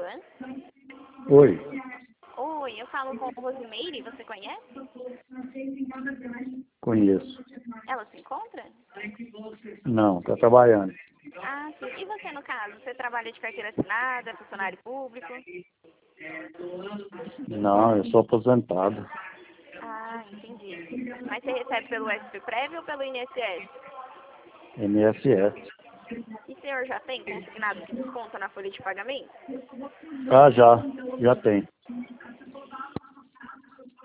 Alan? Oi, Oi, eu falo com Rosimeire, você conhece? conheço. Ela se encontra? Não, tá trabalhando. Ah, sim. E você, no caso? Você trabalha de carteira assinada, funcionário público? Não, eu sou aposentado. Ah, entendi. Mas você recebe pelo SP-Prev ou pelo INSS? MSS. E o senhor já tem consignado que desconta na folha de pagamento? Ah, já tem.